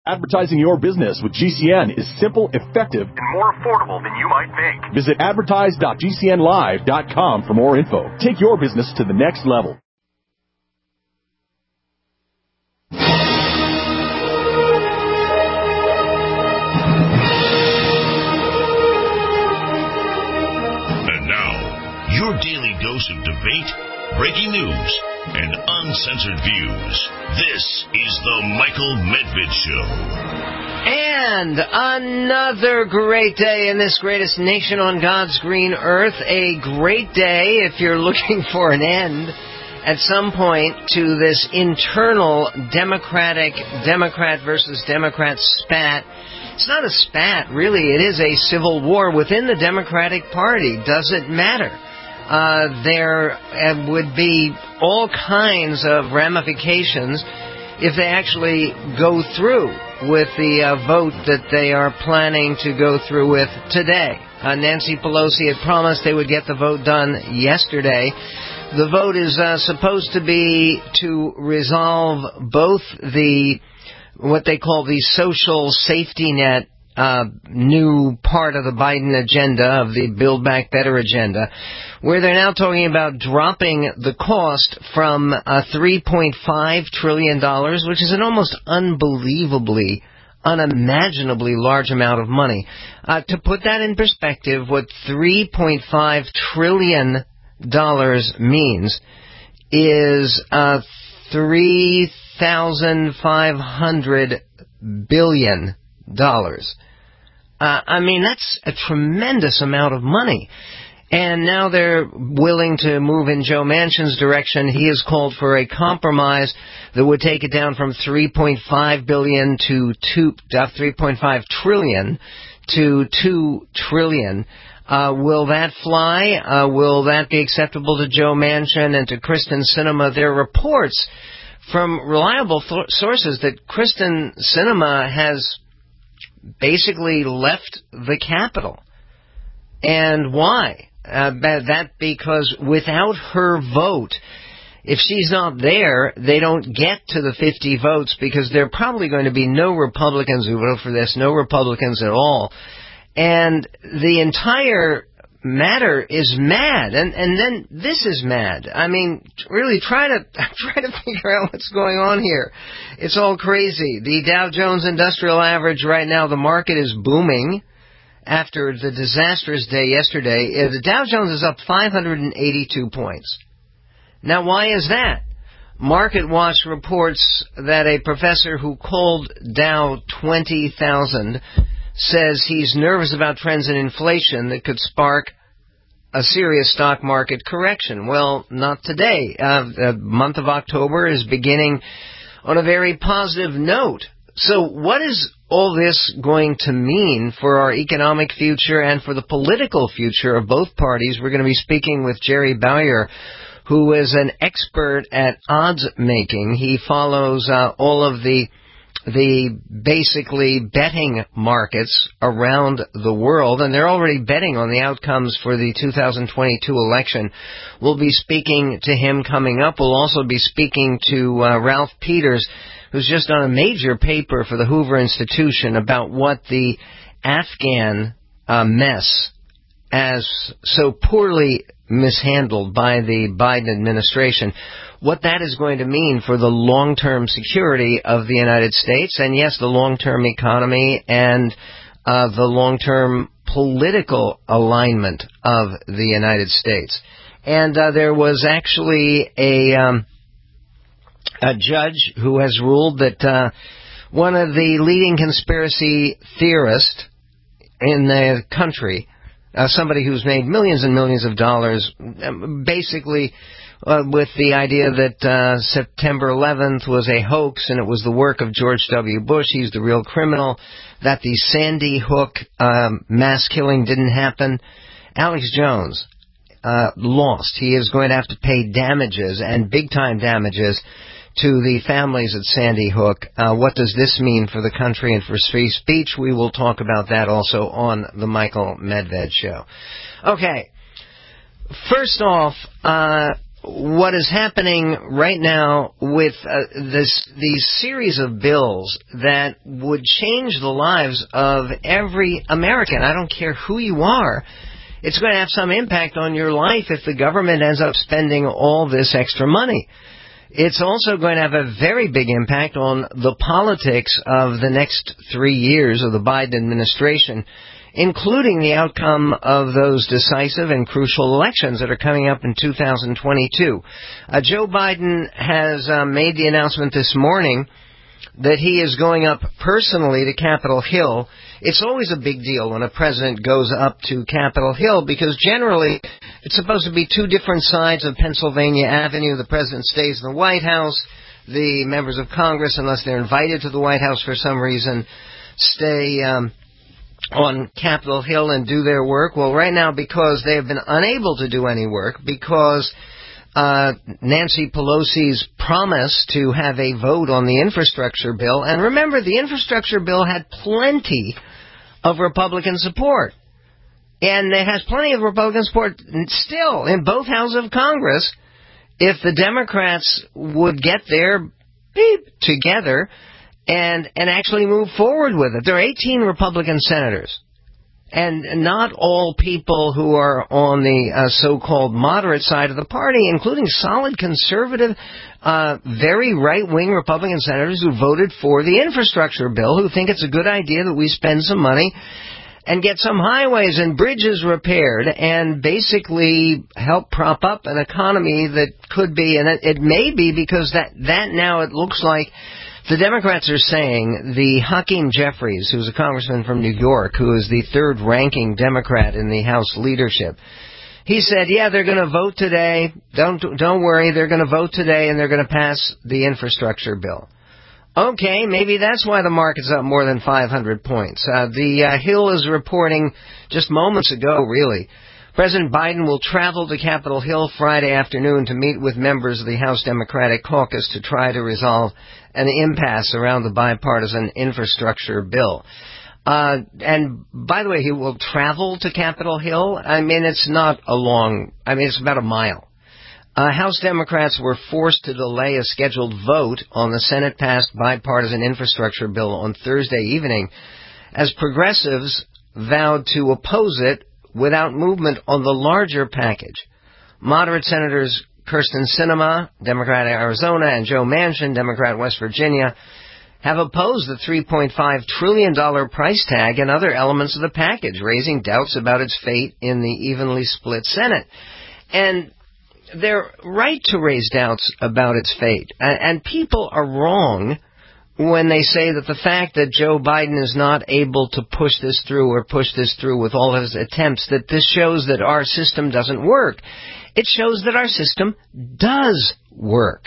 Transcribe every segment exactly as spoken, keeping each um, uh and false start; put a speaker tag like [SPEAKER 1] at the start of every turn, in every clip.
[SPEAKER 1] Advertising your business with G C N is simple, effective, and more affordable than you might think. Visit advertise dot g c n live dot com for more info. Take your business to the next level.
[SPEAKER 2] And now, your daily dose of debate, breaking news, and uncensored views. This is the Michael Medved Show.
[SPEAKER 3] And another great day in this greatest nation on God's green earth. A great day if you're looking for an end at some point to this internal Democratic, Democrat versus Democrat spat. It's not a spat, really. It is a civil war within the Democratic Party. Does it matter? Uh, there uh, would be all kinds of ramifications if they actually go through with the uh, vote that they are planning to go through with today. Uh, Nancy Pelosi had promised they would get the vote done yesterday. The vote is uh, supposed to be to resolve both the, what they call the social safety net Uh, new part of the Biden agenda, of the Build Back Better agenda, where they're now talking about dropping the cost from uh, three point five trillion dollars, which is an almost unbelievably, unimaginably large amount of money. Uh, to put that in perspective, what three point five trillion dollars means is uh, three thousand five hundred billion dollars. Uh, I mean, that's a tremendous amount of money. And now they're willing to move in Joe Manchin's direction. He has called for a compromise that would take it down from three point five billion to two, uh, three point five trillion to two trillion. Uh, will that fly? Uh, will that be acceptable to Joe Manchin and to Kristen Sinema? There are reports from reliable th- sources that Kristen Sinema has basically left the Capitol. And why? Uh, that because without her vote, if she's not there, they don't get to the fifty votes, because there are probably going to be no Republicans who vote for this, no Republicans at all. And the entire matter is mad. And, and then this is mad. I mean, really try to, try to figure out what's going on here. It's all crazy. The Dow Jones Industrial Average right now, the market is booming after the disastrous day yesterday. The Dow Jones is up five hundred eighty-two points. Now, why is that? Market Watch reports that a professor who called Dow twenty thousand says he's nervous about trends in inflation that could spark a serious stock market correction. Well, not today. Uh, the month of October is beginning on a very positive note. So what is all this going to mean for our economic future and for the political future of both parties? We're going to be speaking with Jerry Bowyer, who is an expert at odds making. He follows uh, all of the the basically betting markets around the world, and they're already betting on the outcomes for the two thousand twenty-two election. We'll be speaking to him coming up. We'll also be speaking to uh, Ralph Peters, who's just done a major paper for the Hoover Institution about what the Afghan uh, mess, as so poorly mishandled by the Biden administration, what that is going to mean for the long-term security of the United States, and yes, the long-term economy and uh, the long-term political alignment of the United States. And uh, there was actually a, um, a judge who has ruled that uh, one of the leading conspiracy theorists in the country, uh, somebody who's made millions and millions of dollars, basically Uh, with the idea that uh, September eleventh was a hoax and it was the work of George W. Bush, he's the real criminal, that the Sandy Hook um, mass killing didn't happen. Alex Jones uh, lost. He is going to have to pay damages, and big-time damages, to the families at Sandy Hook. Uh, what does this mean for the country and for free speech? We will talk about that also on the Michael Medved Show. Okay, first off, uh... what is happening right now with uh, this these series of bills that would change the lives of every American. I don't care who you are. It's going to have some impact on your life if the government ends up spending all this extra money. It's also going to have a very big impact on the politics of the next three years of the Biden administration, including the outcome of those decisive and crucial elections that are coming up in two thousand twenty-two. Uh, Joe Biden has uh, made the announcement this morning that he is going up personally to Capitol Hill. It's always a big deal when a president goes up to Capitol Hill because generally it's supposed to be two different sides of Pennsylvania Avenue. The president stays in the White House. The members of Congress, unless they're invited to the White House for some reason, stay um, on Capitol Hill and do their work. Well, right now, because they have been unable to do any work, because uh, Nancy Pelosi's promise to have a vote on the infrastructure bill, and remember, the infrastructure bill had plenty of Republican support, and it has plenty of Republican support still in both houses of Congress. If the Democrats would get their beep together and and actually move forward with it. There are eighteen Republican senators, and not all people who are on the uh, so-called moderate side of the party, including solid conservative, uh, very right-wing Republican senators who voted for the infrastructure bill, who think it's a good idea that we spend some money and get some highways and bridges repaired and basically help prop up an economy that could be, and it, it may be because that, that now it looks like the Democrats are saying the Hakeem Jeffries, who's a congressman from New York, who is the third-ranking Democrat in the House leadership, he said, yeah, they're going to vote today. Don't don't worry, they're going to vote today and they're going to pass the infrastructure bill. Okay, maybe that's why the market's up more than five hundred points. Uh, the uh, Hill is reporting just moments ago, really, President Biden will travel to Capitol Hill Friday afternoon to meet with members of the House Democratic Caucus to try to resolve an impasse around the bipartisan infrastructure bill. Uh, and by the way, he will travel to Capitol Hill. I mean, it's not a long, I mean, it's about a mile. Uh, House Democrats were forced to delay a scheduled vote on the Senate-passed bipartisan infrastructure bill on Thursday evening as progressives vowed to oppose it without movement on the larger package. Moderate Senators Kyrsten Sinema, Democrat Arizona, and Joe Manchin, Democrat West Virginia, have opposed the three point five trillion dollars price tag and other elements of the package, raising doubts about its fate in the evenly split Senate. And they're right to raise doubts about its fate. And people are wrong when they say that the fact that Joe Biden is not able to push this through or push this through with all his attempts, that this shows that our system doesn't work. It shows that our system does work.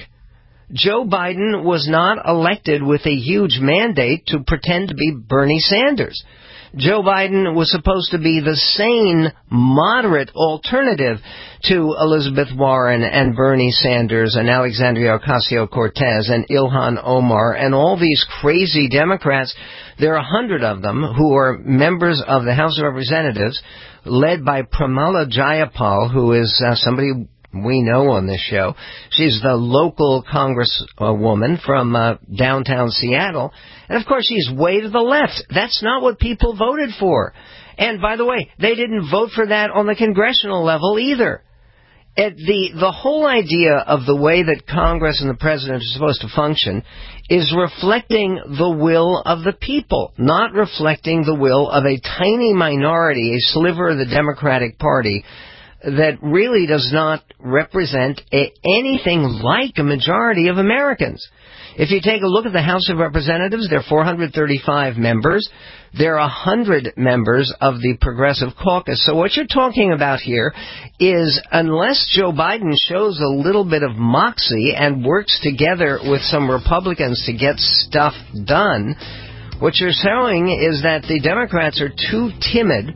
[SPEAKER 3] Joe Biden was not elected with a huge mandate to pretend to be Bernie Sanders. Joe Biden was supposed to be the sane, moderate alternative to Elizabeth Warren and Bernie Sanders and Alexandria Ocasio-Cortez and Ilhan Omar and all these crazy Democrats. There are a hundred of them who are members of the House of Representatives, led by Pramila Jayapal, who is uh, somebody we know on this show. She's the local congresswoman from uh, downtown Seattle. And, of course, she's way to the left. That's not what people voted for. And, by the way, they didn't vote for that on the congressional level either. It, the, the whole idea of the way that Congress and the president are supposed to function is reflecting the will of the people, not reflecting the will of a tiny minority, a sliver of the Democratic Party, that really does not represent a, anything like a majority of Americans. If you take a look at the House of Representatives, there are four hundred thirty-five members. There are one hundred members of the Progressive Caucus. So what you're talking about here is, unless Joe Biden shows a little bit of moxie and works together with some Republicans to get stuff done, what you're showing is that the Democrats are too timid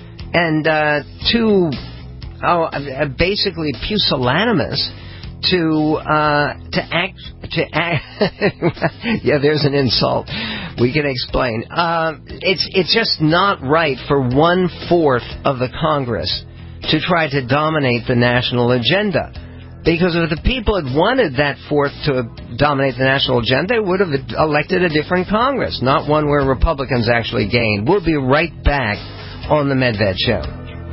[SPEAKER 3] and uh, too... Oh, basically pusillanimous to uh, to act to act. Yeah, there's an insult. We can explain. Uh, it's it's just not right for one fourth of the Congress to try to dominate the national agenda. Because if the people had wanted that fourth to dominate the national agenda, they would have elected a different Congress, not one where Republicans actually gained. We'll be right back on the Medved Show.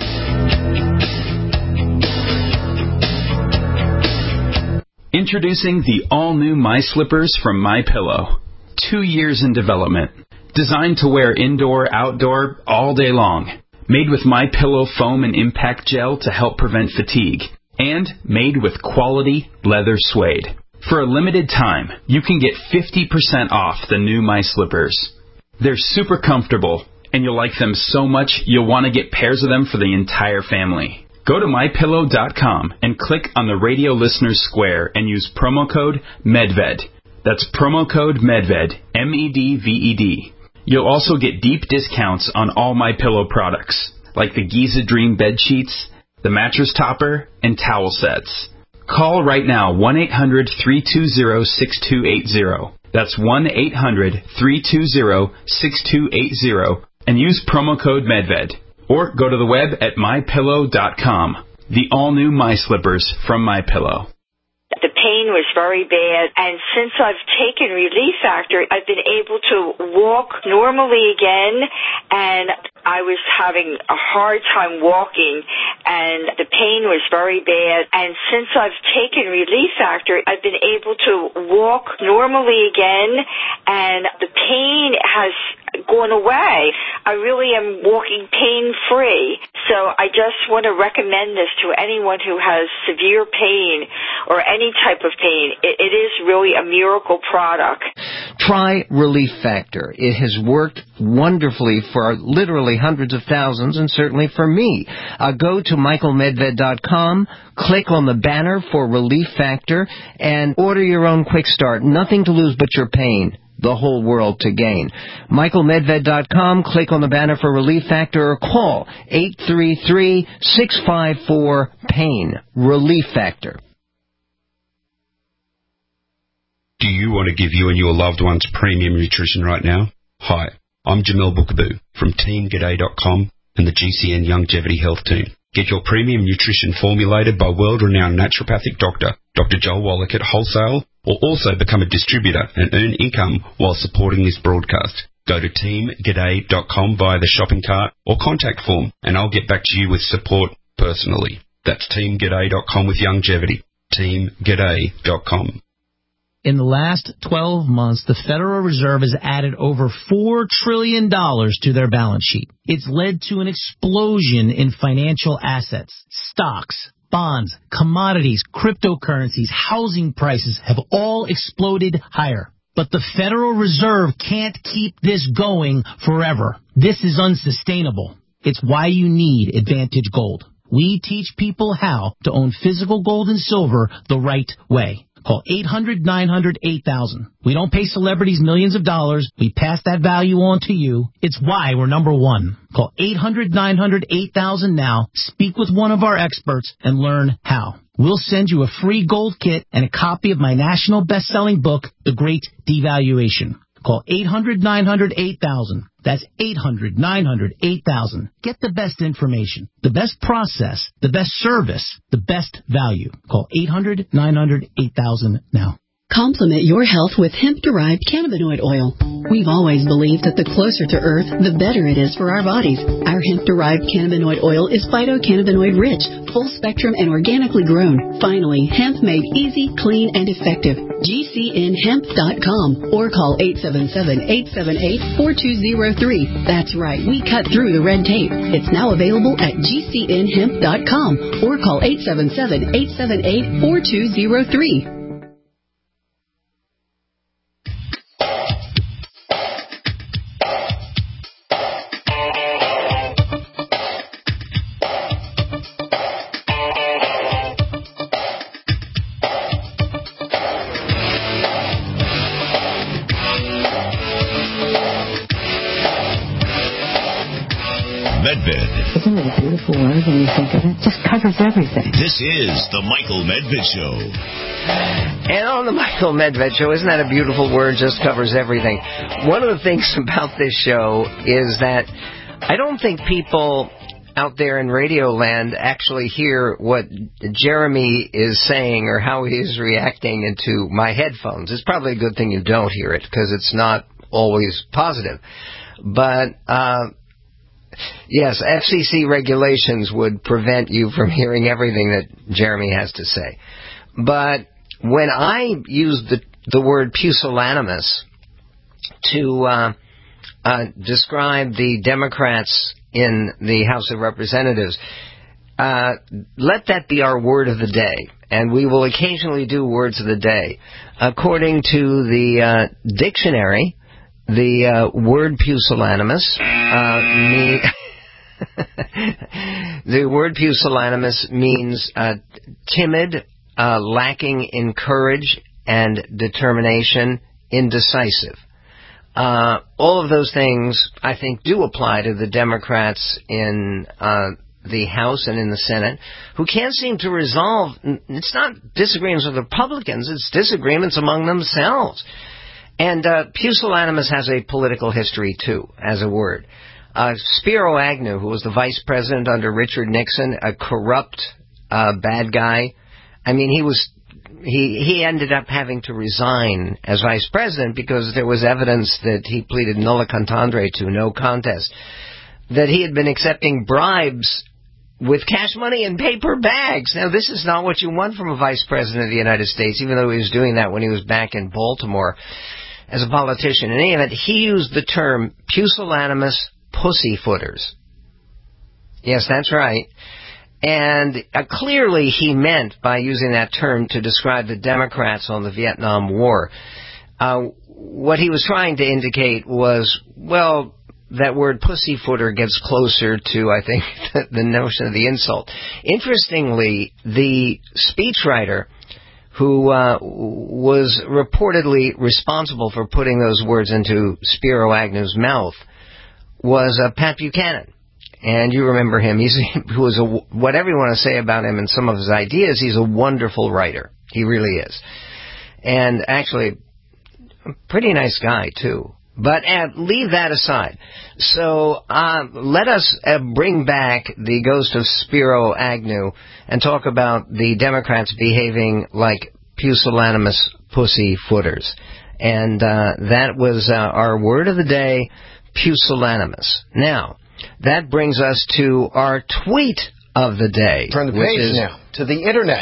[SPEAKER 4] Introducing the all-new My Slippers from MyPillow. Two years in development. Designed to wear indoor, outdoor, all day long. Made with MyPillow foam and impact gel to help prevent fatigue. And made with quality leather suede. For a limited time, you can get fifty percent off the new My Slippers. They're super comfortable, and you'll like them so much you'll want to get pairs of them for the entire family. Go to my pillow dot com and click on the radio listeners square and use promo code MEDVED. That's promo code MEDVED, M E D V E D. You'll also get deep discounts on all MyPillow products, like the Giza Dream bed sheets, the mattress topper, and towel sets. Call right now, one eight hundred, three two zero, six two eight zero. That's one eight hundred, three two zero, six two eight zero, and use promo code MEDVED. Or go to the web at my pillow dot com. The all-new My Slippers from MyPillow.
[SPEAKER 5] The pain was very bad, and since I've taken Relief Factor, I've been able to walk normally again, and I was having a hard time walking, and the pain was very bad. And since I've taken Relief Factor, I've been able to walk normally again, and the pain has gone away. I really am walking pain-free. So I just want to recommend this to anyone who has severe pain or any type of pain. It, it is really a miracle product.
[SPEAKER 3] Try Relief Factor. It has worked wonderfully for literally hundreds of thousands, and certainly for me. Uh, go to michael medved dot com, click on the banner for Relief Factor, and order your own quick start. Nothing to lose but your pain. The whole world to gain. michael medved dot com, click on the banner for Relief Factor, or call eight three three, six five four, PAIN. Relief Factor.
[SPEAKER 6] Do you want to give you and your loved ones premium nutrition right now? Hi, I'm Jamel Bookaboo from team g'day dot com and the G C N Longevity Health Team. Get your premium nutrition formulated by world-renowned naturopathic doctor, Doctor Joel Wallach at Wholesale, or also become a distributor and earn income while supporting this broadcast. Go to team g'day dot com via the shopping cart or contact form, and I'll get back to you with support personally. That's team g'day dot com with longevity. team g'day dot com.
[SPEAKER 7] In the last twelve months, the Federal Reserve has added over four trillion dollars to their balance sheet. It's led to an explosion in financial assets. Stocks, bonds, commodities, cryptocurrencies, housing prices have all exploded higher. But the Federal Reserve can't keep this going forever. This is unsustainable. It's why you need Advantage Gold. We teach people how to own physical gold and silver the right way. Call eight hundred, nine hundred, eight thousand. We don't pay celebrities millions of dollars. We pass that value on to you. It's why we're number one. Call eight hundred, nine hundred, eight thousand now. Speak with one of our experts and learn how. We'll send you a free gold kit and a copy of my national best-selling book, The Great Devaluation. Call eight hundred, nine hundred, eight thousand. That's eight hundred, nine hundred, eight thousand. Get the best information, the best process, the best service, the best value. Call eight hundred, nine hundred, eight thousand now.
[SPEAKER 8] Complement your health with hemp-derived cannabinoid oil. We've always believed that the closer to Earth, the better it is for our bodies. Our hemp-derived cannabinoid oil is phytocannabinoid-rich, full-spectrum, and organically grown. Finally, hemp made easy, clean, and effective. G C N hemp dot com or call eight seven seven, eight seven eight, four two zero three. That's right, we cut through the red tape. It's now available at G C N hemp dot com or call eight seven seven, eight seven eight, four two zero three.
[SPEAKER 9] Isn't it a beautiful word when you think of it? It just covers everything.
[SPEAKER 2] This is the Michael Medved Show.
[SPEAKER 3] And on the Michael Medved Show, isn't that a beautiful word? Just covers everything. One of the things about this show is that I don't think people out there in Radio Land actually hear what Jeremy is saying or how he is reacting into my headphones. It's probably a good thing you don't hear it because it's not always positive. But, uh, yes, F C C regulations would prevent you from hearing everything that Jeremy has to say. But when I use the, the word pusillanimous to uh, uh, describe the Democrats in the House of Representatives, uh, let that be our word of the day. And we will occasionally do words of the day. According to the uh, dictionary, the uh, word pusillanimous uh, mean the word pusillanimous means uh, timid, uh, lacking in courage and determination, indecisive. Uh, all of those things, I think, do apply to the Democrats in uh, the House and in the Senate, who can't seem to resolve. It's not disagreements with Republicans; it's disagreements among themselves. And uh, pusillanimous has a political history, too, as a word. Uh, Spiro Agnew, who was the vice president under Richard Nixon, a corrupt, uh, bad guy. I mean, he was he he ended up having to resign as vice president because there was evidence that he pleaded nulla contendere to, no contest, that he had been accepting bribes with cash money in paper bags. Now, this is not what you want from a vice president of the United States, even though he was doing that when he was back in Baltimore as a politician. In any event, he used the term pusillanimous pussyfooters. Yes, that's right. And uh, clearly he meant by using that term to describe the Democrats on the Vietnam War. Uh, what he was trying to indicate was, well, that word pussyfooter gets closer to, I think, the, the notion of the insult. Interestingly, the speechwriter who uh, was reportedly responsible for putting those words into Spiro Agnew's mouth was uh, Pat Buchanan. And you remember him. He's who was a, whatever you want to say about him and some of his ideas, he's a wonderful writer. He really is. And actually, a pretty nice guy, too. But uh, leave that aside. So uh, let us uh, bring back the ghost of Spiro Agnew and talk about the Democrats behaving like pusillanimous pussyfooters. And uh, that was uh, our word of the day, pusillanimous. Now, that brings us to our tweet of the day.
[SPEAKER 10] Turn the page
[SPEAKER 3] is,
[SPEAKER 10] now to the Internet.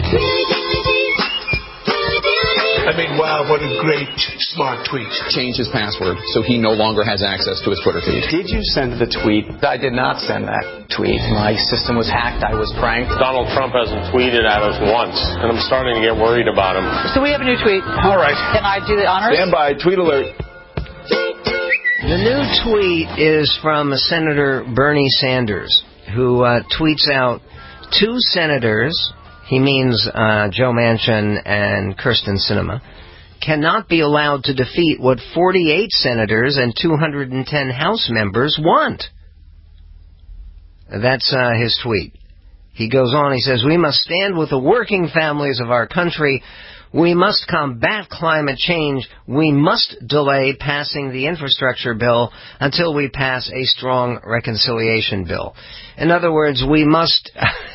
[SPEAKER 10] I mean, wow, what a great, smart tweet.
[SPEAKER 11] Changed his password, so he no longer has access to his Twitter feed.
[SPEAKER 12] Did you send the tweet? I did not send that tweet. My system was hacked. I was pranked.
[SPEAKER 13] Donald Trump hasn't tweeted at us once, and I'm starting to get worried about him.
[SPEAKER 14] So we have a new tweet.
[SPEAKER 10] All right.
[SPEAKER 14] Can I do the honors?
[SPEAKER 10] Stand by. Tweet alert.
[SPEAKER 3] The new tweet is from Senator Bernie Sanders, who uh, tweets out two senators, he means uh, Joe Manchin and Kyrsten Sinema, cannot be allowed to defeat what forty-eight senators and two hundred ten House members want. That's uh, his tweet. He goes on, he says, we must stand with the working families of our country. We must combat climate change. We must delay passing the infrastructure bill until we pass a strong reconciliation bill. In other words, we must...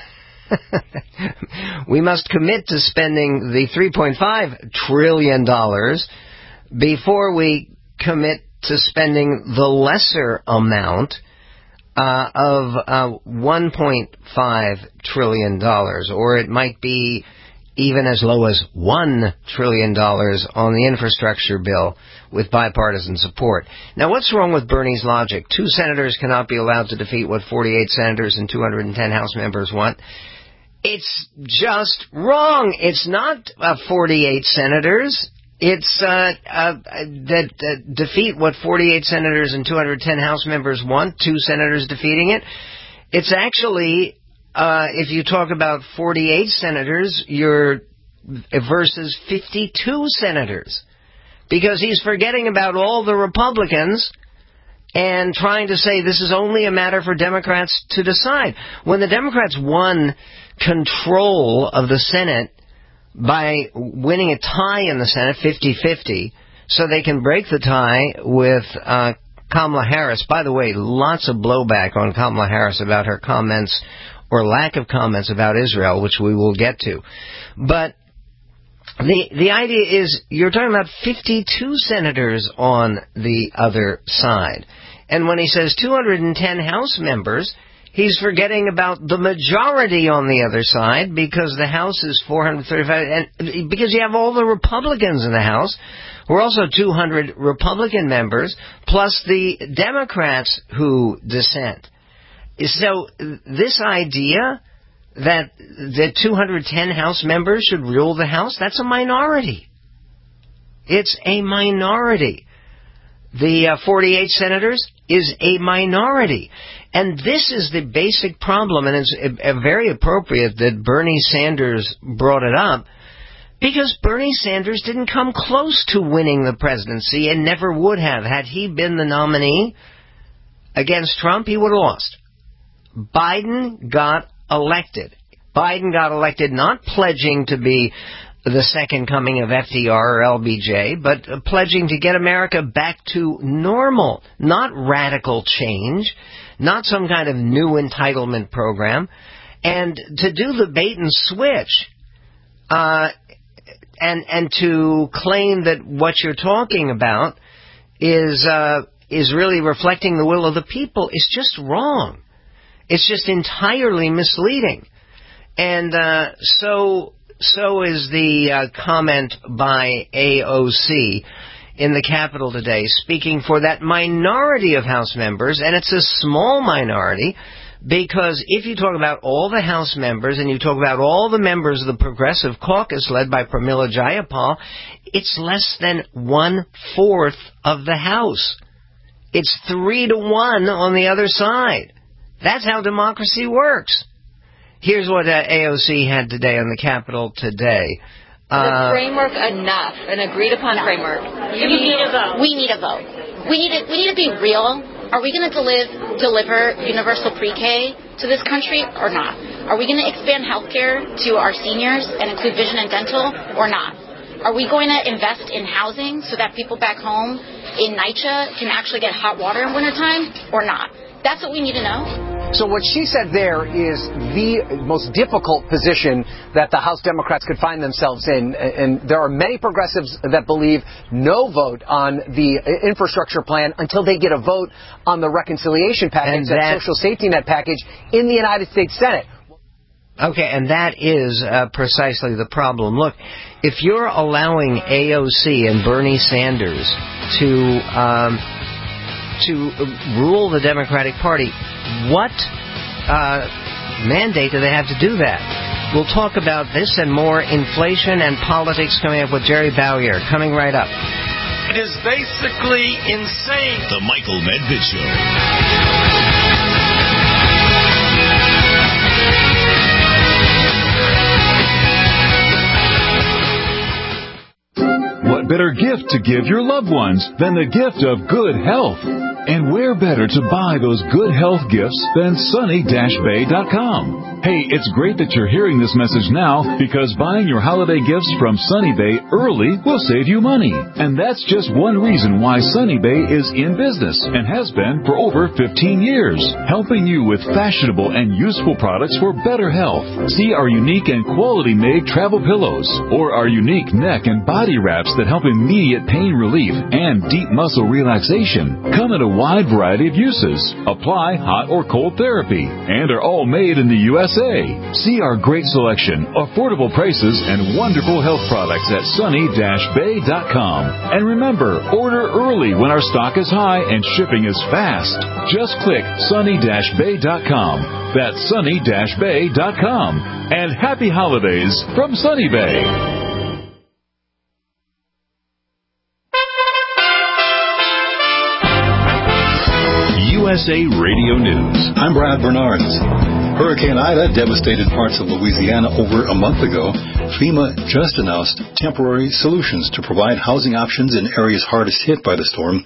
[SPEAKER 3] we must commit to spending the three point five trillion dollars before we commit to spending the lesser amount uh, of uh, one point five trillion dollars, or it might be even as low as one trillion dollars on the infrastructure bill with bipartisan support. Now, what's wrong with Bernie's logic? Two senators cannot be allowed to defeat what forty-eight senators and two hundred ten House members want. It's just wrong. It's not uh, forty-eight senators. It's uh, uh, that uh, defeat what forty-eight senators and two hundred ten House members want, two senators defeating it. It's actually, uh, if you talk about forty-eight senators, you're versus fifty-two senators. Because he's forgetting about all the Republicans and trying to say this is only a matter for Democrats to decide. When the Democrats won control of the Senate by winning a tie in the Senate, fifty-fifty, so they can break the tie with uh, Kamala Harris. By the way, lots of blowback on Kamala Harris about her comments or lack of comments about Israel, which we will get to. But the the idea is you're talking about fifty-two senators on the other side. And when he says two hundred ten House members, he's forgetting about the majority on the other side, because the House is four hundred thirty-five, and because you have all the Republicans in the House, who are also two hundred Republican members, plus the Democrats who dissent. So this idea that the two hundred ten House members should rule the House, that's a minority. It's a minority. The uh, forty-eight senators is a minority. And this is the basic problem, and it's uh, very appropriate that Bernie Sanders brought it up, because Bernie Sanders didn't come close to winning the presidency and never would have. Had he been the nominee against Trump, he would have lost. Biden got elected. Biden got elected not pledging to be the second coming of F D R or L B J, but uh, pledging to get America back to normal, not radical change, not some kind of new entitlement program. And to do the bait and switch, uh, and and to claim that what you're talking about is uh, is really reflecting the will of the people is just wrong. It's just entirely misleading. And uh, so so is the uh, comment by A O C in the Capitol today, speaking for that minority of House members, and it's a small minority, because if you talk about all the House members and you talk about all the members of the Progressive Caucus led by Pramila Jayapal, it's less than one-fourth of the House. It's three to one on the other side. That's how democracy works. Here's what uh, A O C had today on the Capitol today.
[SPEAKER 14] Uh, the framework enough, an agreed-upon no. framework. You we need a vote. We need a vote. We need to, we need to be real. Are we going to deliver, deliver universal pre-K to this country or not? Are we going to expand health care to our seniors and include vision and dental or not? Are we going to invest in housing so that people back home in NYCHA can actually get hot water in wintertime or not? That's what we need to know.
[SPEAKER 15] So what she said there is the most difficult position that the House Democrats could find themselves in. And there are many progressives that believe no vote on the infrastructure plan until they get a vote on the reconciliation package, that, that social safety net package, in the United States Senate.
[SPEAKER 3] Okay, and that is uh, precisely the problem. Look, if you're allowing A O C and Bernie Sanders to um, to rule the Democratic Party, what uh, mandate do they have to do that? We'll talk about this and more inflation and politics coming up with Jerry Bowyer, coming right up.
[SPEAKER 16] It is basically insane.
[SPEAKER 2] The Michael Medved Show.
[SPEAKER 1] What better gift to give your loved ones than the gift of good health? And where better to buy those good health gifts than sunny dash bay dot com? Hey, it's great that you're hearing this message now, because buying your holiday gifts from Sunny Bay early will save you money. And that's just one reason why Sunny Bay is in business and has been for over fifteen years, helping you with fashionable and useful products for better health. See our unique and quality-made travel pillows, or our unique neck and body wraps that help immediate pain relief and deep muscle relaxation. Come in a wide variety of uses, apply hot or cold therapy, and are all made in the U S A. See our great selection, affordable prices, and wonderful health products at sunny dash bay dot com. And remember, order early when our stock is high and shipping is fast. Just click sunny dash bay dot com. That's sunny dash bay dot com. And happy holidays from Sunny Bay.
[SPEAKER 2] U S A Radio News.
[SPEAKER 17] I'm Brad Bernards. Hurricane Ida devastated parts of Louisiana over a month ago. FEMA just announced temporary solutions to provide housing options in areas hardest hit by the storm.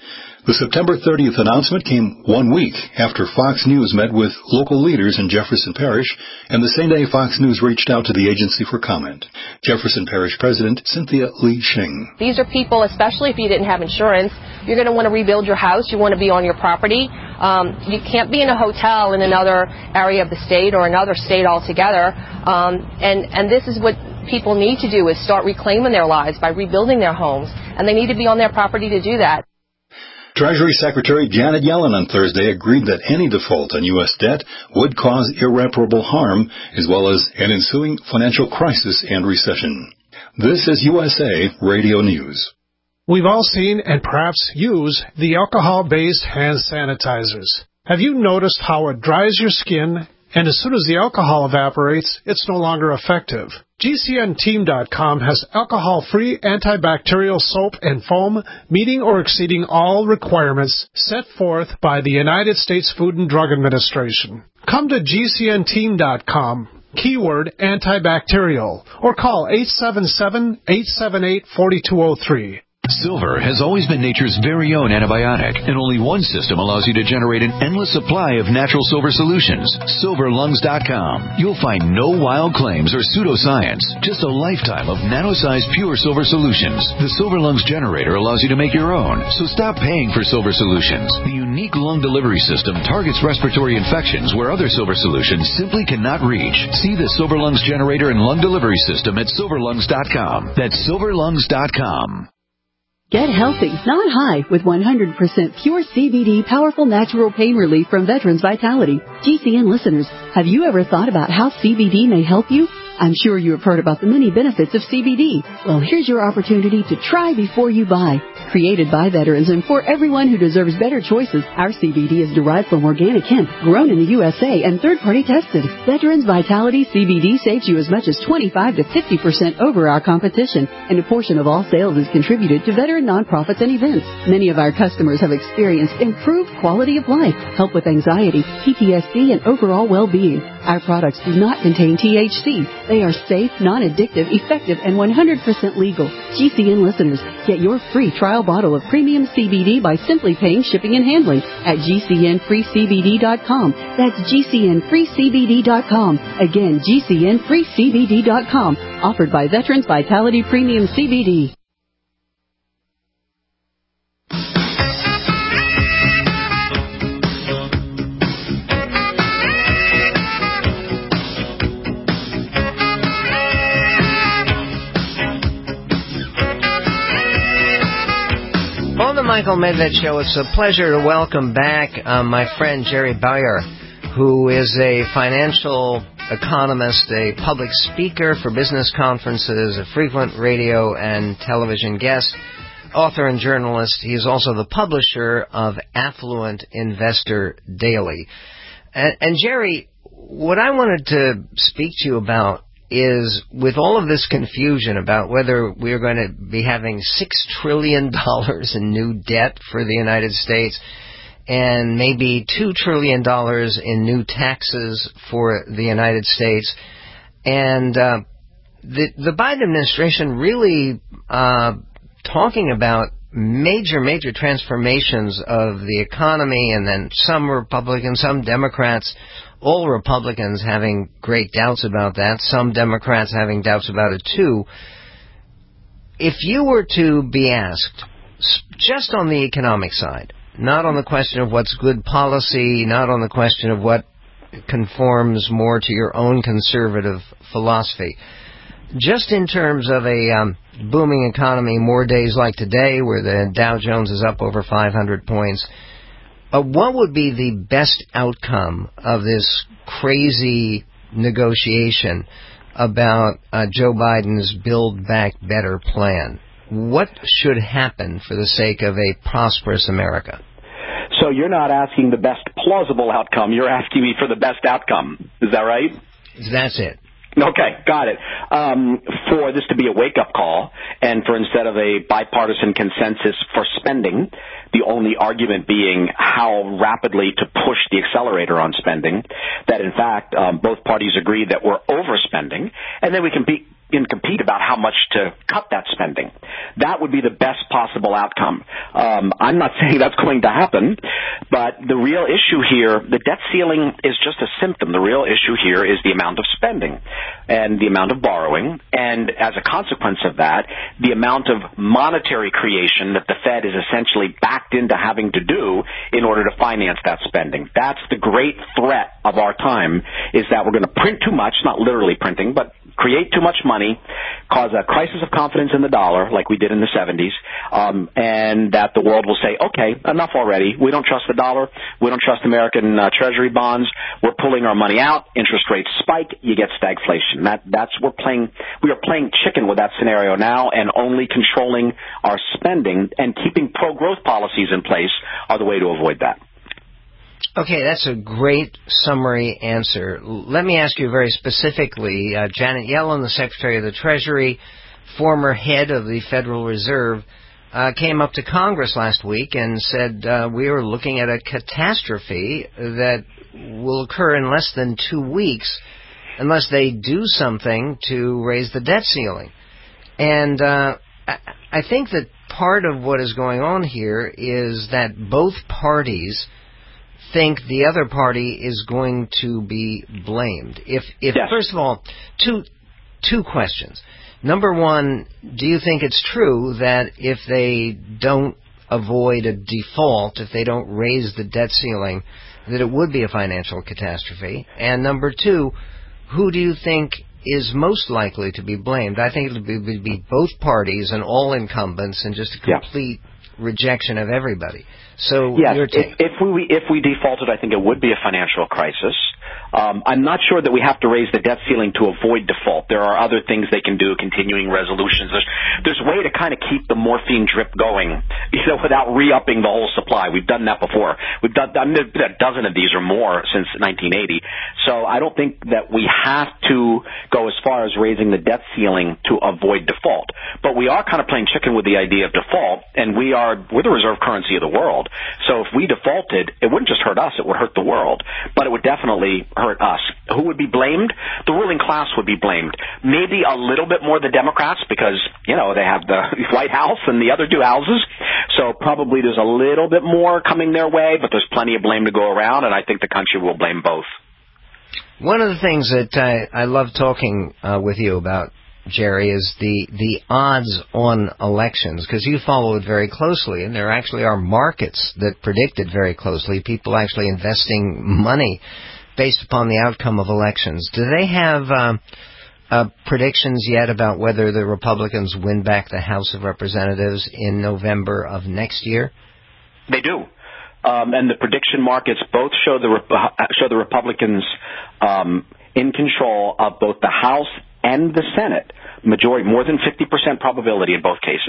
[SPEAKER 17] The September thirtieth announcement came one week after Fox News met with local leaders in Jefferson Parish, and the same day Fox News reached out to the agency for comment. Jefferson Parish President Cynthia Lee Shing.
[SPEAKER 18] These are people, especially if you didn't have insurance, you're going to want to rebuild your house, you want to be on your property. Um, you can't be in a hotel in another area of the state or another state altogether. Um, and, and this is what people need to do, is start reclaiming their lives by rebuilding their homes. And they need to be on their property to do that.
[SPEAKER 17] Treasury Secretary Janet Yellen on Thursday agreed that any default on U S debt would cause irreparable harm, as well as an ensuing financial crisis and recession. This is U S A Radio News.
[SPEAKER 19] We've all seen and perhaps use the alcohol-based hand sanitizers. Have you noticed how it dries your skin, and as soon as the alcohol evaporates, it's no longer effective? G C N Team dot com has alcohol-free antibacterial soap and foam meeting or exceeding all requirements set forth by the United States Food and Drug Administration. Come to G C N Team dot com, keyword antibacterial, or call eight seven seven, eight seven eight, four two zero three.
[SPEAKER 1] Silver has always been nature's very own antibiotic, and only one system allows you to generate an endless supply of natural silver solutions. Silver Lungs dot com. You'll find no wild claims or pseudoscience, just a lifetime of nano-sized pure silver solutions. The Silver Lungs generator allows you to make your own, so stop paying for silver solutions. The unique lung delivery system targets respiratory infections where other silver solutions simply cannot reach. See the Silver Lungs generator and lung delivery system at Silver Lungs dot com. That's Silver Lungs dot com.
[SPEAKER 8] Get healthy, not high, with one hundred percent pure C B D powerful natural pain relief from Veterans Vitality. G C N listeners, have you ever thought about how C B D may help you? I'm sure you have heard about the many benefits of C B D. Well, here's your opportunity to try before you buy. Created by veterans and for everyone who deserves better choices, our C B D is derived from organic hemp, grown in the U S A, and third-party tested. Veterans Vitality C B D saves you as much as twenty-five to fifty percent over our competition, and a portion of all sales is contributed to veteran nonprofits and events. Many of our customers have experienced improved quality of life, help with anxiety, P T S D, and overall well-being. Our products do not contain T H C. They are safe, non-addictive, effective, and one hundred percent legal. G C N listeners, get your free trial bottle of premium C B D by simply paying shipping and handling at G C N free C B D dot com. That's G C N free C B D dot com. Again, G C N free C B D dot com. Offered by Veterans Vitality Premium C B D.
[SPEAKER 3] On the Michael Medved Show, it's a pleasure to welcome back uh, my friend Jerry Bowyer, who is a financial economist, a public speaker for business conferences, a frequent radio and television guest, author and journalist. He is also the publisher of Affluent Investor Daily. And, and Jerry, what I wanted to speak to you about is, with all of this confusion about whether we're going to be having six trillion dollars in new debt for the United States and maybe two trillion dollars in new taxes for the United States, and uh, the, the Biden administration really uh, talking about major, major transformations of the economy, and then some Republicans, some Democrats, all Republicans having great doubts about that, some Democrats having doubts about it too. If you were to be asked, just on the economic side, not on the question of what's good policy, not on the question of what conforms more to your own conservative philosophy, just in terms of a um, booming economy, more days like today where the Dow Jones is up over five hundred points, Uh, what would be the best outcome of this crazy negotiation about uh, Joe Biden's Build Back Better plan? What should happen for the sake of a prosperous America?
[SPEAKER 20] So you're not asking the best plausible outcome. You're asking me for the best outcome. Is that right?
[SPEAKER 3] That's it.
[SPEAKER 20] Okay, got it. Um, for this to be a wake-up call, and for instead of a bipartisan consensus for spending, the only argument being how rapidly to push the accelerator on spending, that in fact um, both parties agree that we're overspending, and then we can be can compete about how much to cut that spending. That would be the best possible outcome. Um, I'm not saying that's going to happen, but the real issue here, the debt ceiling is just a symptom. The real issue here is the amount of spending and the amount of borrowing, and as a consequence of that, the amount of monetary creation that the Fed is essentially backed into having to do in order to finance that spending. That's the great threat of our time, is that we're going to print too much, not literally printing, but create too much money, cause a crisis of confidence in the dollar like we did in the seventies, um, and that the world will say, okay, enough already. We don't trust the dollar. We don't trust American uh, Treasury bonds. We're pulling our money out. Interest rates spike. You get stagflation. That, that's we're playing. We are playing chicken with that scenario now, and only controlling our spending and keeping pro-growth policies in place are the way to avoid that.
[SPEAKER 3] Okay, that's a great summary answer. Let me ask you very specifically, uh, Janet Yellen, the Secretary of the Treasury, former head of the Federal Reserve, uh, came up to Congress last week and said uh, we are looking at a catastrophe that will occur in less than two weeks unless they do something to raise the debt ceiling. And uh, I think that part of what is going on here is that both parties think the other party is going to be blamed. If, if yes. First of all, two two questions. Number one, do you think it's true that if they don't avoid a default, if they don't raise the debt ceiling, that it would be a financial catastrophe? And number two, who do you think is most likely to be blamed? I think it would be, would be both parties and all incumbents, and just a complete yeah. rejection of everybody. So
[SPEAKER 20] yes,
[SPEAKER 3] your take.
[SPEAKER 20] If, if we if we defaulted, I think it would be a financial crisis. Um, I'm not sure that we have to raise the debt ceiling to avoid default. There are other things they can do, continuing resolutions. There's there's a way to kind of keep the morphine drip going, you know, without re-upping the whole supply. We've done that before. We've done, done a dozen of these or more since nineteen eighty. So I don't think that we have to go as far as raising the debt ceiling to avoid default. But we are kind of playing chicken with the idea of default, and we are we're the reserve currency of the world. So if we defaulted, it wouldn't just hurt us, it would hurt the world. But it would definitely hurt us. Who would be blamed? The ruling class would be blamed. Maybe a little bit more the Democrats because, you know, they have the White House and the other two houses. So probably there's a little bit more coming their way, but there's plenty of blame to go around, and I think the country will blame both.
[SPEAKER 3] One of the things that I, I love talking uh, with you about, Jerry, is the, the odds on elections, because you follow it very closely, and there actually are markets that predict it very closely, people actually investing money based upon the outcome of elections. Do they have um, uh, predictions yet about whether the Republicans win back the House of Representatives in November of next year?
[SPEAKER 20] They do. Um, and the prediction markets both show the, show the Republicans um, in control of both the House and the Senate. Majority, more than fifty percent probability in both cases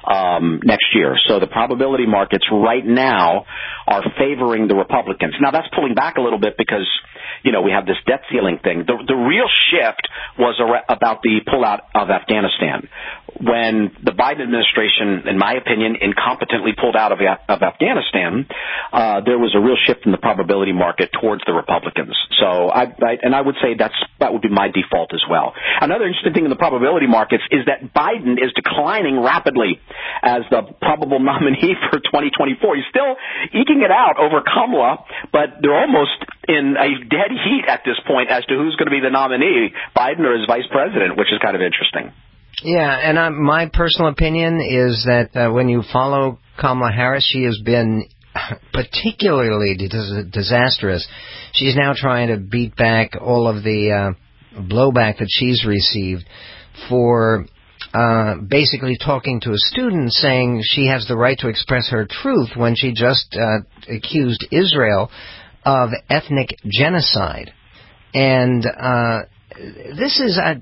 [SPEAKER 20] um, next year. So the probability markets right now are favoring the Republicans. Now that's pulling back a little bit because, you know, we have this debt ceiling thing. The, the real shift was about the pullout of Afghanistan. When the Biden administration, in my opinion, incompetently pulled out of, of Afghanistan, uh, there was a real shift in the probability market towards the Republicans. So I, I and I would say that's that would be my default as well. Another interesting thing in the probability markets is that Biden is declining rapidly as the probable nominee for twenty twenty-four. He's still eking it out over Kamala, but they're almost in a dead heat at this point as to who's going to be the nominee, Biden or his vice president, which is kind of interesting.
[SPEAKER 3] Yeah, and uh, my personal opinion is that uh, when you follow Kamala Harris, she has been particularly dis- disastrous. She's now trying to beat back all of the uh, blowback that she's received for uh, basically talking to a student saying she has the right to express her truth when she just uh, accused Israel of ethnic genocide. And uh, this is, I,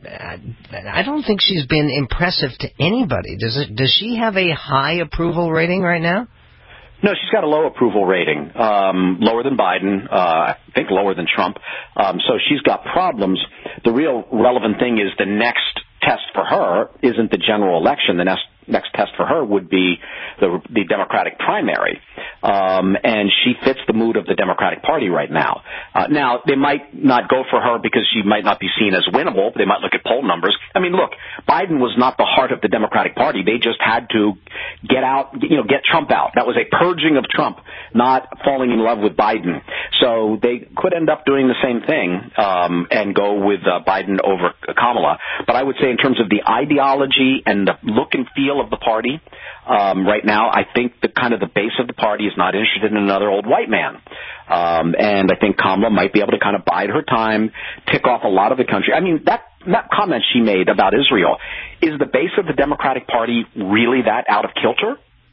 [SPEAKER 3] I don't think she's been impressive to anybody. Does it? Does she have a high approval rating right now?
[SPEAKER 20] No, she's got a low approval rating, um, lower than Biden, uh, I think lower than Trump. Um, so she's got problems. The real relevant thing is the next test for her isn't the general election. The next next test for her would be the, the Democratic primary. Um, and she fits the mood of the Democratic Party right now. Uh, now, they might not go for her because she might not be seen as winnable. They might look at poll numbers. I mean, look, Biden was not the heart of the Democratic Party. They just had to get out, you know, get Trump out. That was a purging of Trump, not falling in love with Biden. So they could end up doing the same thing um, and go with uh, Biden over Kamala. But I would say in terms of the ideology and the look and feel of the party, um, right now, I think the kind of the base of the party is not interested in another old white man. Um, and I think Kamala might be able to kind of bide her time, tick off a lot of the country. I mean, that, that comment she made about Israel, is the base of the Democratic Party really that out of kilter?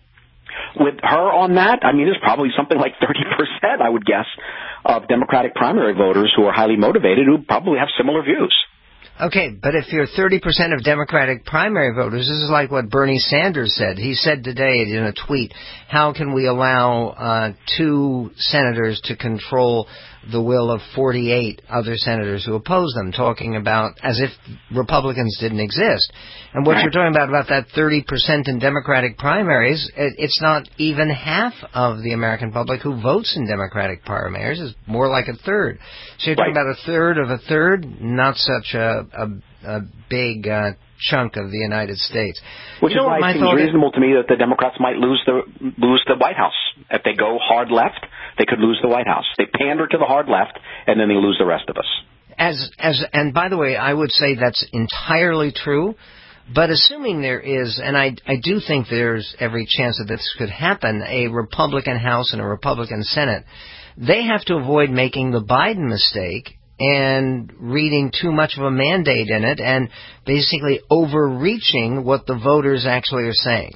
[SPEAKER 20] With her on that, I mean, there's probably something like thirty percent, I would guess, of Democratic primary voters who are highly motivated who probably have similar views.
[SPEAKER 3] Okay, but if you're thirty percent of Democratic primary voters, this is like what Bernie Sanders said. He said today in a tweet, how can we allow uh, two senators to control the will of forty-eight other senators who oppose them, talking about as if Republicans didn't exist. And what you're talking about, about that thirty percent in Democratic primaries, it, it's not even half of the American public who votes in Democratic primaries. It's more like a third. So you're talking
[SPEAKER 20] Right.
[SPEAKER 3] about a third of a third, not such a, a, a big uh, chunk of the United States.
[SPEAKER 20] Which
[SPEAKER 3] you know
[SPEAKER 20] is why it seems reasonable to me that the Democrats might lose the lose the White House. If they go hard left, they could lose the White House. They pander to the hard left, and then they lose the rest of us.
[SPEAKER 3] As as and by the way, I would say that's entirely true. But assuming there is, and I I do think there's every chance that this could happen, a Republican House and a Republican Senate, they have to avoid making the Biden mistake and reading too much of a mandate in it and basically overreaching what the voters actually are saying.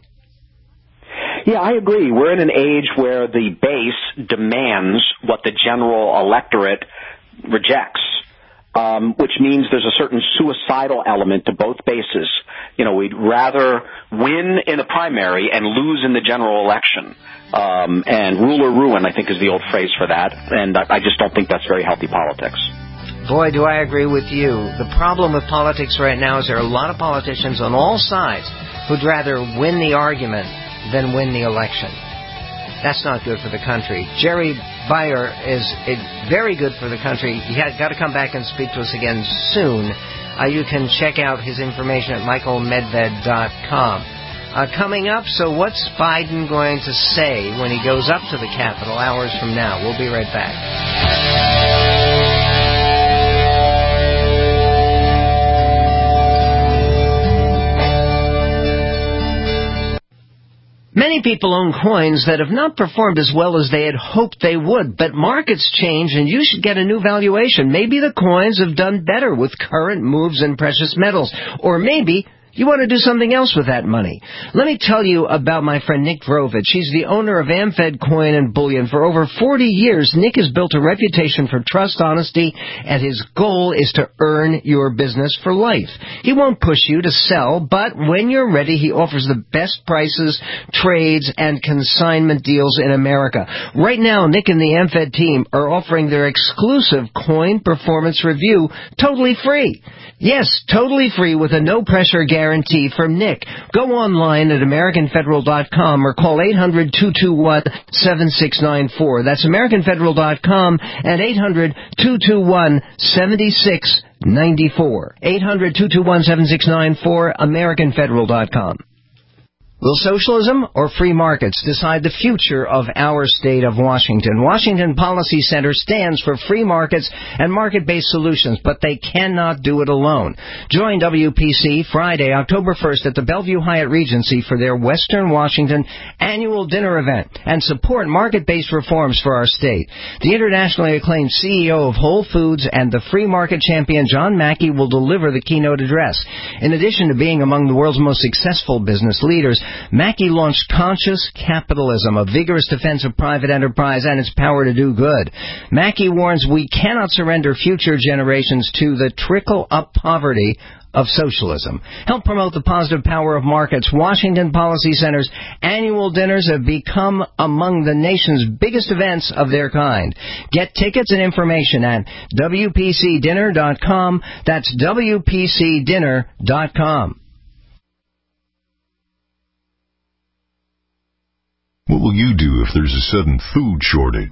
[SPEAKER 20] Yeah, I agree. We're in an age where the base demands what the general electorate rejects, um, which means there's a certain suicidal element to both bases. You know, we'd rather win in a primary and lose in the general election. Um, and rule or ruin, I think, is the old phrase for that. And I, I just don't think that's very healthy politics.
[SPEAKER 3] Boy, do I agree with you. The problem with politics right now is there are a lot of politicians on all sides who'd rather win the argument than win the election. That's not good for the country. Jerry Beier is it, very good for the country. You have got to come back and speak to us again soon. Uh, you can check out his information at michael medved dot com. Uh, coming up, so what's Biden going to say when he goes up to the Capitol hours from now? We'll be right back. Many people own coins that have not performed as well as they had hoped they would, but markets change and you should get a new valuation. Maybe the coins have done better with current moves in precious metals, or maybe you want to do something else with that money. Let me tell you about my friend Nick Vrovich. He's the owner of AmFed Coin and Bullion. For over forty years, Nick has built a reputation for trust, honesty, and his goal is to earn your business for life. He won't push you to sell, but when you're ready, he offers the best prices, trades, and consignment deals in America. Right now, Nick and the AmFed team are offering their exclusive coin performance review totally free. Yes, totally free with a no-pressure guarantee from Nick. Go online at american federal dot com or call eight hundred, two two one, seven six nine four. That's american federal dot com and eight hundred, two two one, seven six nine four. eight hundred, two two one, seven six nine four, american federal dot com. Will socialism or free markets decide the future of our state of Washington? Washington Policy Center stands for free markets and market-based solutions, but they cannot do it alone. Join W P C Friday, October first at the Bellevue Hyatt Regency for their Western Washington annual dinner event and support market-based reforms for our state. The internationally acclaimed C E O of Whole Foods and the free market champion John Mackey will deliver the keynote address. In addition to being among the world's most successful business leaders, Mackey launched Conscious Capitalism, a vigorous defense of private enterprise and its power to do good. Mackey warns we cannot surrender future generations to the trickle-up poverty of socialism. Help promote the positive power of markets. Washington Policy Center's annual dinners have become among the nation's biggest events of their kind. Get tickets and information at W P C dinner dot com. That's W P C dinner dot com.
[SPEAKER 21] What will you do if there's a sudden food shortage?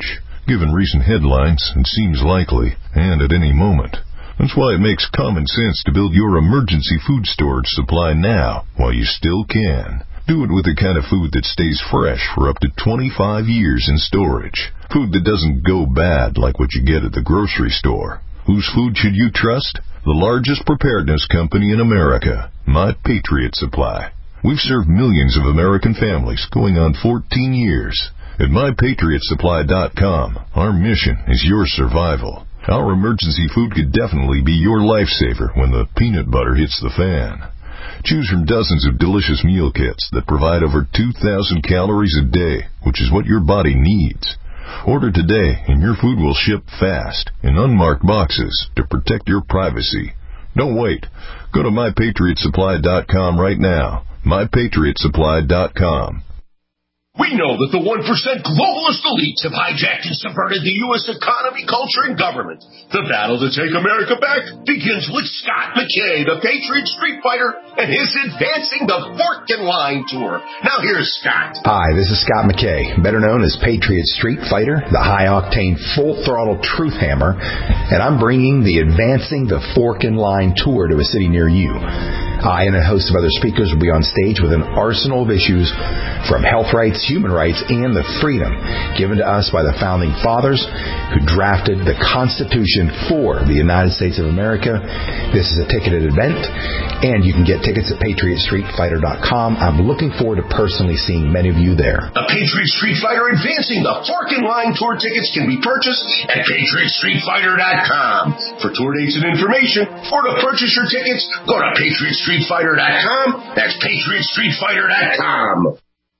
[SPEAKER 21] given recent headlines, it seems likely, and at any moment. That's why it makes common sense to build your emergency food storage supply now, while you still can. Do it with the kind of food that stays fresh for up to twenty-five years in storage. Food that doesn't go bad like what you get at the grocery store. Whose food should you trust? The largest preparedness company in America, My Patriot Supply. We've served millions of American families going on fourteen years. At my patriot supply dot com, our mission is your survival. Our emergency food could definitely be your lifesaver when the peanut butter hits the fan. Choose from dozens of delicious meal kits that provide over two thousand calories a day, which is what your body needs. Order today and your food will ship fast in unmarked boxes to protect your privacy. Don't wait. Go to my patriot supply dot com right now. my patriot supply dot com.
[SPEAKER 2] We know that the one percent globalist elites have hijacked and subverted the U S economy, culture, and government. The battle to take America back begins with Scott McKay, the Patriot Street Fighter, and his Advancing the Fork and Line Tour. Now here's Scott.
[SPEAKER 22] Hi, this is Scott McKay, better known as Patriot Street Fighter, the high-octane, full-throttle truth hammer, and I'm bringing the Advancing the Fork and Line Tour to a city near you. I and a host of other speakers will be on stage with an arsenal of issues from health rights, human rights, and the freedom given to us by the Founding Fathers who drafted the Constitution for the United States of America. This is a ticketed event, and you can get tickets at patriot street fighter dot com. I'm looking forward to personally seeing many of you there.
[SPEAKER 2] The Patriot Street Fighter Advancing the Fork and Line Tour tickets can be purchased at patriot street fighter dot com. For tour dates and information, or to purchase your tickets, go to patriot street fighter dot com. That's patriot street fighter dot com.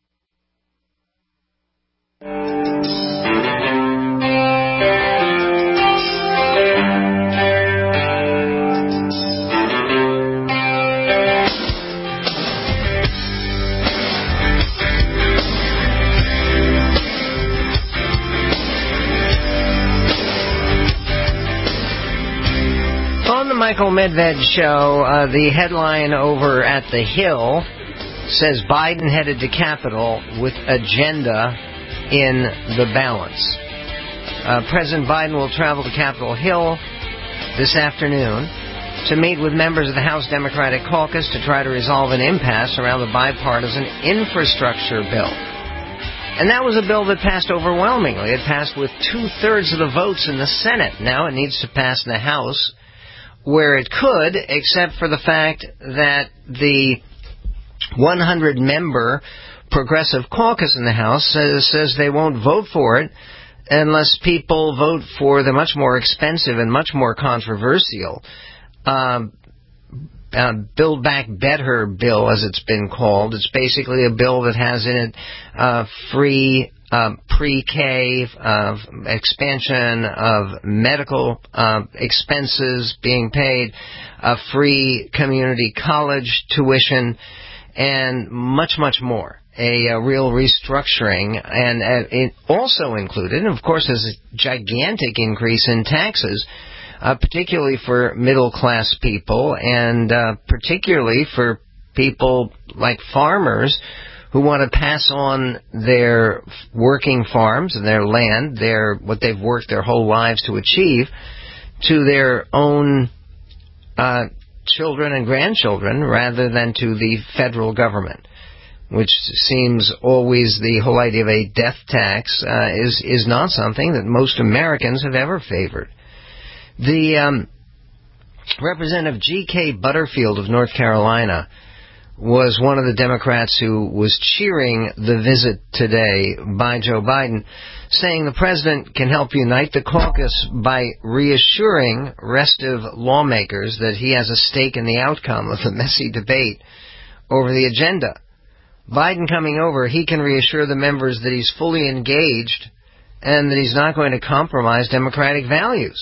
[SPEAKER 3] On the Michael Medved Show, uh, the headline over at The Hill says Biden headed to Capitol with agenda in the balance. Uh, President Biden will travel to Capitol Hill this afternoon to meet with members of the House Democratic Caucus to try to resolve an impasse around the bipartisan infrastructure bill. And that was a bill that passed overwhelmingly. It passed with two-thirds of the votes in the Senate. Now it needs to pass in the House, where it could, except for the fact that the one hundred member Progressive Caucus in the House says, says they won't vote for it unless people vote for the much more expensive and much more controversial um, uh, Build Back Better bill, as it's been called. It's basically a bill that has in it uh, free Um, pre-K, uh, expansion of medical uh, expenses being paid, uh, free community college tuition, and much, much more. A, a real restructuring, and uh, it also included, and of course, there's a gigantic increase in taxes, uh, particularly for middle-class people, and uh, particularly for people like farmers who want to pass on their working farms and their land, their what they've worked their whole lives to achieve, to their own uh, children and grandchildren rather than to the federal government, which seems always the whole idea of a death tax uh, is, is not something that most Americans have ever favored. The um, Representative G K Butterfield of North Carolina was one of the Democrats who was cheering the visit today by Joe Biden, saying the president can help unite the caucus by reassuring restive lawmakers that he has a stake in the outcome of the messy debate over the agenda. Biden coming over, he can reassure the members that he's fully engaged and that he's not going to compromise democratic values.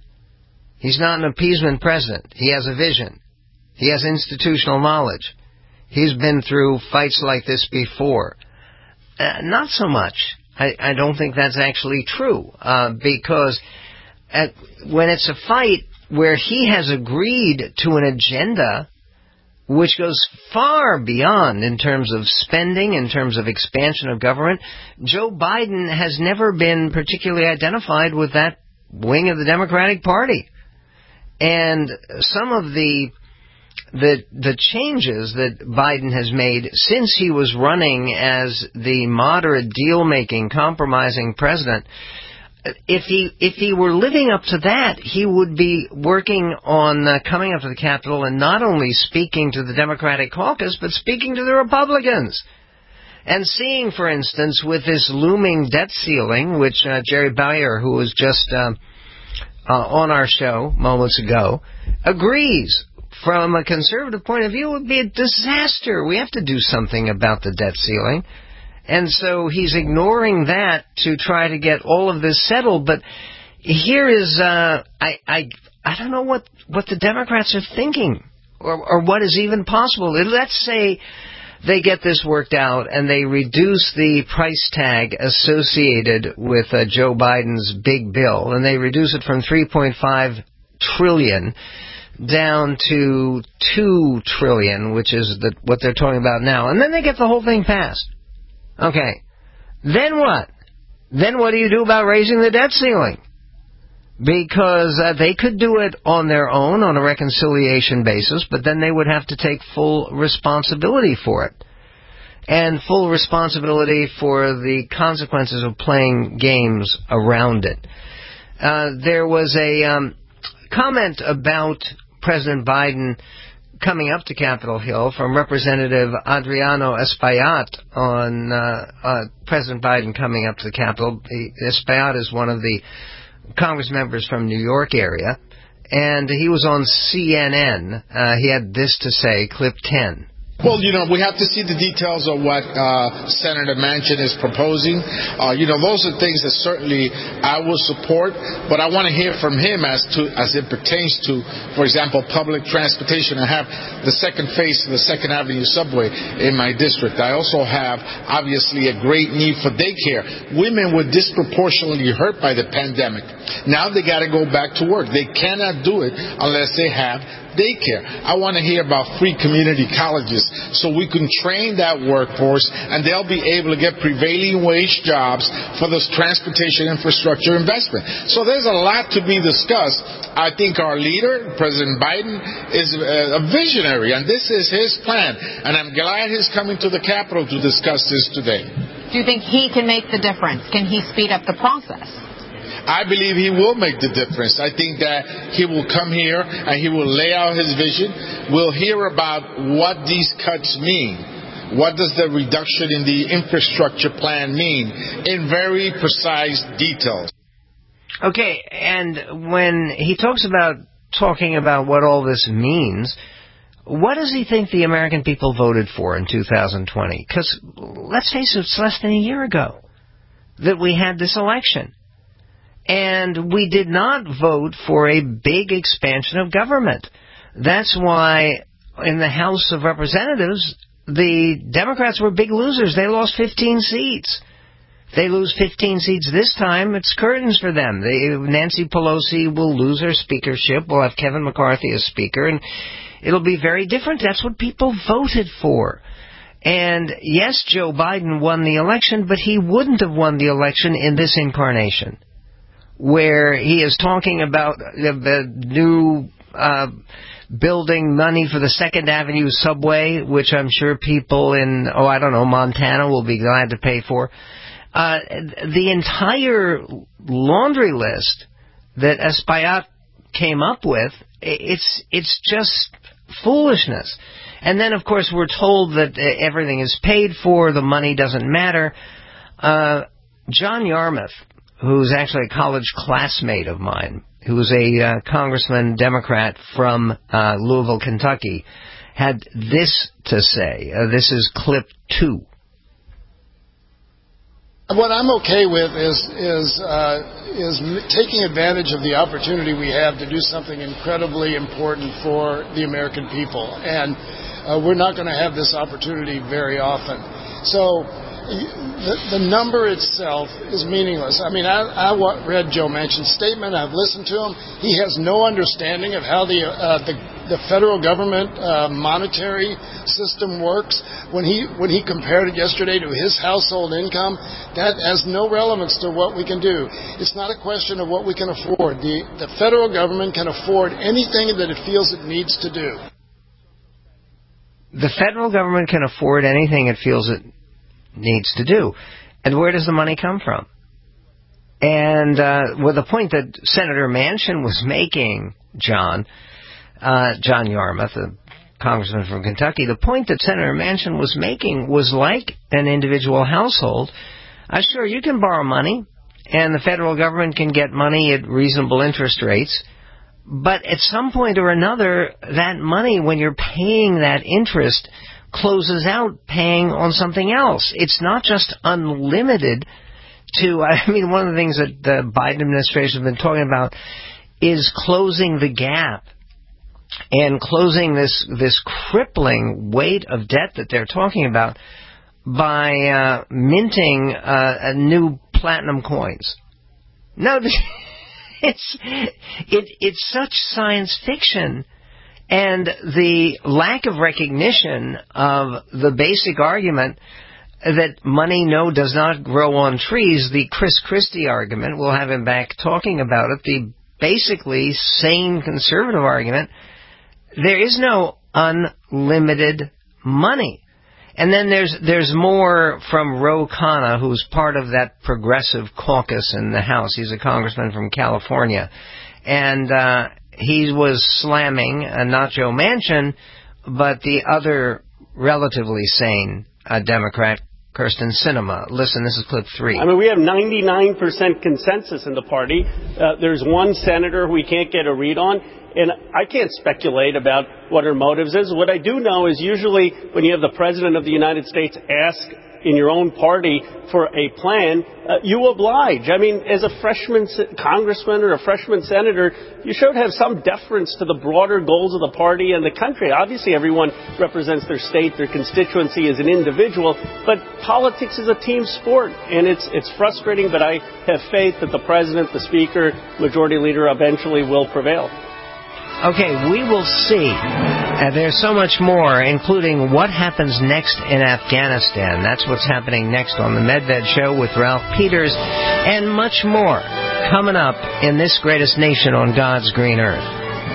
[SPEAKER 3] He's not an appeasement president. He has a vision. He has institutional knowledge. He's been through fights like this before. Uh, not so much. I, I don't think that's actually true, uh, because at, when it's a fight where he has agreed to an agenda which goes far beyond in terms of spending, in terms of expansion of government. Joe Biden has never been particularly identified with that wing of the Democratic Party. And some of the the the changes that Biden has made since he was running as the moderate, deal-making, compromising president, if he if he were living up to that, he would be working on uh, coming up to the Capitol and not only speaking to the Democratic caucus, but speaking to the Republicans. And seeing, for instance, with this looming debt ceiling, which uh, Jerry Bowyer, who was just uh, uh, on our show moments ago, agrees. From a conservative point of view, it would be a disaster. We have to do something about the debt ceiling. And so he's ignoring that to try to get all of this settled. But here is, uh, I, I, I don't know what, what the Democrats are thinking, or, or what is even possible. Let's say they get this worked out and they reduce the price tag associated with uh, Joe Biden's big bill, and they reduce it from three point five trillion dollars down to two trillion dollars, which is the, what they're talking about now. And then they get the whole thing passed. Okay. Then what? Then what do you do about raising the debt ceiling? Because uh, they could do it on their own on a reconciliation basis, but then they would have to take full responsibility for it. And full responsibility for the consequences of playing games around it. Uh, there was a um, comment about President Biden coming up to Capitol Hill from Representative Adriano Espaillat on uh, uh, President Biden coming up to the Capitol. Espaillat is one of the Congress members from New York area, and he was on C N N. Uh, he had this to say, clip ten.
[SPEAKER 4] Well, you know, we have to see the details of what uh, Senator Manchin is proposing. Uh, you know, those are things that certainly I will support, but I want to hear from him as to as it pertains to, for example, public transportation. I have the second phase of the Second Avenue subway in my district. I also have, obviously, a great need for daycare. Women were disproportionately hurt by the pandemic. Now they got to go back to work. They cannot do it unless they have daycare. I want to hear about free community colleges so we can train that workforce and they'll be able to get prevailing wage jobs for this transportation infrastructure investment. So there's a lot to be discussed. I think our leader, President Biden, is a visionary, and this is his plan. And I'm glad he's coming to the Capitol to discuss this today.
[SPEAKER 5] Do you think he can make the difference? Can he speed up the process?
[SPEAKER 4] I believe he will make the difference. I think that he will come here and he will lay out his vision. We'll hear about what these cuts mean. What does the reduction in the infrastructure plan mean in very precise details?
[SPEAKER 3] Okay, and when he talks about talking about what all this means, what does he think the American people voted for in two thousand twenty? Because let's face it, it's less than a year ago that we had this election. And we did not vote for a big expansion of government. That's why in the House of Representatives, the Democrats were big losers. They lost fifteen seats. If they lose fifteen seats this time, it's curtains for them. They, Nancy Pelosi will lose her speakership. We'll have Kevin McCarthy as speaker, and it'll be very different. That's what people voted for. And yes, Joe Biden won the election, but he wouldn't have won the election in this incarnation, where he is talking about the new uh, building money for the Second Avenue subway, which I'm sure people in, oh, I don't know, Montana will be glad to pay for. Uh, the entire laundry list that Espaillat came up with, it's it's just foolishness. And then, of course, we're told that everything is paid for, the money doesn't matter. Uh, John Yarmuth, who's actually a college classmate of mine, who's a uh, congressman, Democrat from uh, Louisville, Kentucky, had this to say. Uh, this is clip two.
[SPEAKER 23] What I'm okay with is is uh, is taking advantage of the opportunity we have to do something incredibly important for the American people, and uh, we're not going to have this opportunity very often. So the, the number itself is meaningless. I mean, I, I read Joe Manchin's statement. I've listened to him. He has no understanding of how the uh, the the federal government uh, monetary system works, when he when he compared it yesterday to his household income, that has no relevance to what we can do. It's not a question of what we can afford. The, the federal government can afford anything that it feels it needs to do.
[SPEAKER 3] The federal government can afford anything it feels it needs to do. And where does the money come from? And uh, with the point that Senator Manchin was making, John, uh, John Yarmuth, the congressman from Kentucky, the point that Senator Manchin was making was like an individual household. Uh, sure, you can borrow money, and the federal government can get money at reasonable interest rates, but at some point or another, that money, when you're paying that interest, closes out paying on something else. It's not just unlimited to, I mean, one of the things that the Biden administration has been talking about is closing the gap and closing this this crippling weight of debt that they're talking about by uh, minting uh, new platinum coins. No, it's it, it's such science fiction, and the lack of recognition of the basic argument that money, no, does not grow on trees, the Chris Christie argument, we'll have him back talking about it, the basically sane conservative argument, there is no unlimited money. And then there's there's more from Ro Khanna, who's part of that progressive caucus in the House. He's a congressman from California. And uh, he was slamming uh, not Joe Manchin, but the other relatively sane uh, Democrat, Kyrsten Sinema. Listen, this is clip three.
[SPEAKER 6] I mean, we have ninety-nine percent consensus in the party. Uh, there's one senator we can't get a read on, and I can't speculate about what her motives is. What I do know is usually when you have the President of the United States ask in your own party for a plan, uh, you oblige. I mean, as a freshman congressman or a freshman senator, you should have some deference to the broader goals of the party and the country. Obviously, everyone represents their state, their constituency as an individual, but politics is a team sport, and it's it's frustrating, but I have faith that the President, the Speaker, Majority Leader eventually will prevail.
[SPEAKER 3] Okay, we will see. Uh, there's so much more, including what happens next in Afghanistan. That's what's happening next on the Medved Show with Ralph Peters, and much more coming up in this greatest nation on God's green earth.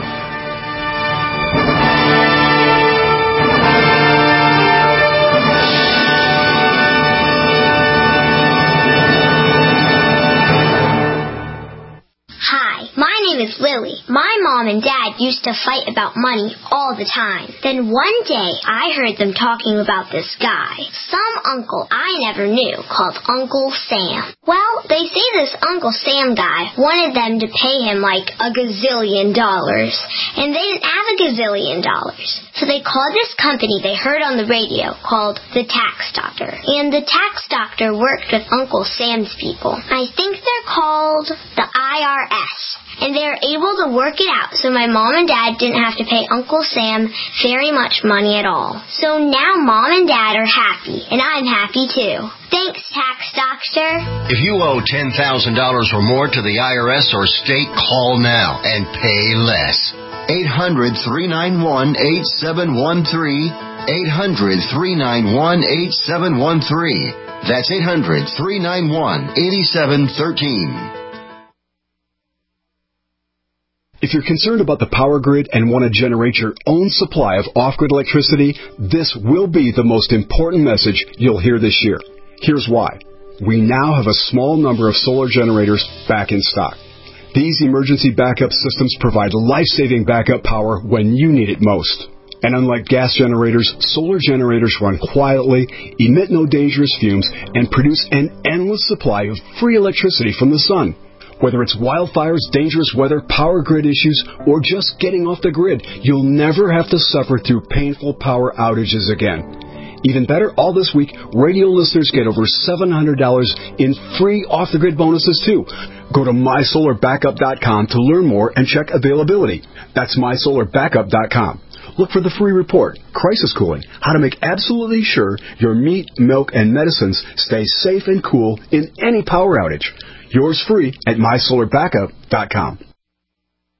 [SPEAKER 7] Is Lily. My mom and dad used to fight about money all the time. Then one day I heard them talking about this guy, some uncle I never knew called Uncle Sam. Well, they say this Uncle Sam guy wanted them to pay him like a gazillion dollars, and they didn't have a gazillion dollars. So they called this company they heard on the radio called the Tax Doctor. And the Tax Doctor worked with Uncle Sam's people. I think they're called the I R S. And they were able to work it out so my mom and dad didn't have to pay Uncle Sam very much money at all. So now mom and dad are happy, and I'm happy too. Thanks, Tax Doctor.
[SPEAKER 2] If you owe ten thousand dollars or more to the I R S or state, call now and pay less. eight hundred, three nine one, eight seven one three. eight hundred, three nine one, eight seven one three. That's eight hundred, three nine one, eight seven one three.
[SPEAKER 9] If you're concerned about the power grid and want to generate your own supply of off-grid electricity, this will be the most important message you'll hear this year. Here's why. We now have a small number of solar generators back in stock. These emergency backup systems provide life-saving backup power when you need it most. And unlike gas generators, solar generators run quietly, emit no dangerous fumes, and produce an endless supply of free electricity from the sun. Whether it's wildfires, dangerous weather, power grid issues, or just getting off the grid, you'll never have to suffer through painful power outages again. Even better, all this week, radio listeners get over seven hundred dollars in free off-the-grid bonuses, too. Go to my solar backup dot com to learn more and check availability. That's my solar backup dot com. Look for the free report, Crisis Cooling, how to make absolutely sure your meat, milk, and medicines stay safe and cool in any power outage. Yours free at my solar backup dot com.